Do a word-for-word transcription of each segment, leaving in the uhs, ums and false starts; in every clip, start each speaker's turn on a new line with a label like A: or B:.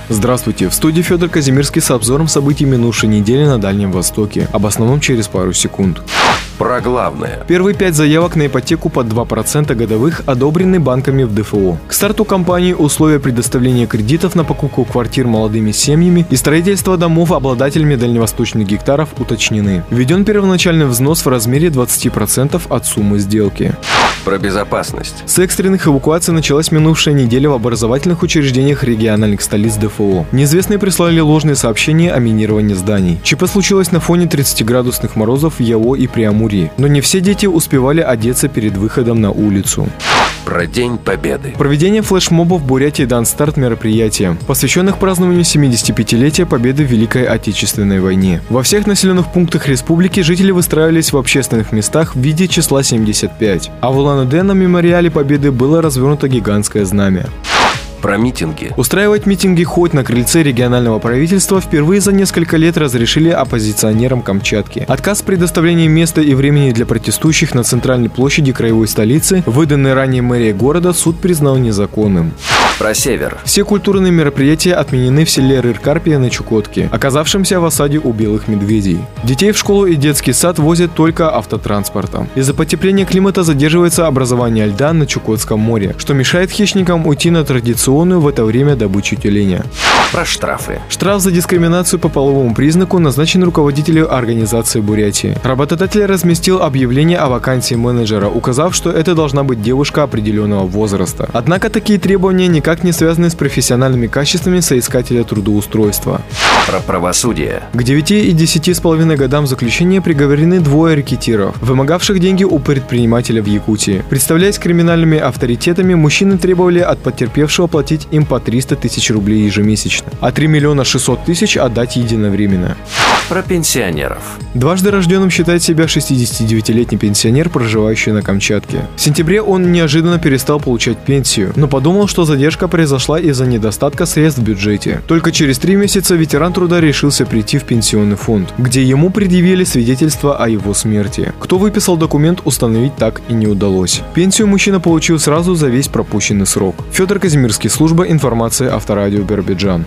A: Здравствуйте, в студии Федор Казимирский с обзором событий минувшей недели на Дальнем Востоке. Об основном через пару секунд.
B: Про главное.
A: Первые пять заявок на ипотеку под два процента годовых одобрены банками в ДФО. К старту кампании условия предоставления кредитов на покупку квартир молодыми семьями и строительство домов обладателями дальневосточных гектаров уточнены. Введен первоначальный взнос в размере двадцать процентов от суммы сделки.
B: Про безопасность.
A: С экстренных эвакуаций началась минувшая неделя в образовательных учреждениях региональных столиц ДФО. Неизвестные прислали ложные сообщения о минировании зданий. ЧП случилось на фоне тридцатиградусных морозов в Яо и Преамурье. Но не все дети успевали одеться перед выходом на улицу.
B: Про День Победы.
A: Проведение флешмобов в Бурятии дан старт мероприятиям, посвященных празднованию семидесятипятилетия Победы в Великой Отечественной войне. Во всех населенных пунктах республики жители выстраивались в общественных местах в виде числа семьдесят пять. А в Улан-Удэ на мемориале Победы было развернуто гигантское знамя.
B: Про митинги.
A: Устраивать митинги хоть на крыльце регионального правительства впервые за несколько лет разрешили оппозиционерам Камчатки. Отказ в предоставлении места и времени для протестующих на центральной площади краевой столицы, выданный ранее мэрией города, суд признал незаконным.
B: Про север.
A: Все культурные мероприятия отменены в селе Рыр-Карпия на Чукотке, оказавшемся в осаде у белых медведей. Детей в школу и детский сад возят только автотранспортом. Из-за потепления климата задерживается образование льда на Чукотском море, что мешает хищникам уйти на традиционную в это время добычу тюленя.
B: Про штрафы.
A: Штраф за дискриминацию по половому признаку назначен руководителю организации Бурятии. Работодатель разместил объявление о вакансии менеджера, указав, что это должна быть девушка определенного возраста. Однако такие требования никак не связаны с профессиональными качествами соискателя трудоустройства.
B: Про правосудие.
A: К девяти и десяти с половиной годам заключения приговорены двое рэкетиров, вымогавших деньги у предпринимателя в Якутии. Представляясь криминальными авторитетами, мужчины требовали от потерпевшего платить им по триста тысяч рублей ежемесячно, а три миллиона шестьсот тысяч отдать единовременно.
B: Про пенсионеров.
A: Дважды рожденным считает себя шестидесятидевятилетний пенсионер, проживающий на Камчатке. В сентябре он неожиданно перестал получать пенсию, но подумал, что задержка произошла из-за недостатка средств в бюджете. Только через три месяца ветеран труда решился прийти в пенсионный фонд, где ему предъявили свидетельство о его смерти. Кто выписал документ, установить так и не удалось. Пенсию мужчина получил сразу за весь пропущенный срок. Федор Казимирский, служба информации Авторадио Биробиджан.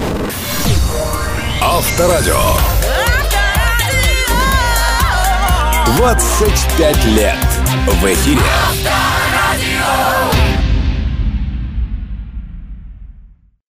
C: Авторадио. двадцать пять лет в эфире.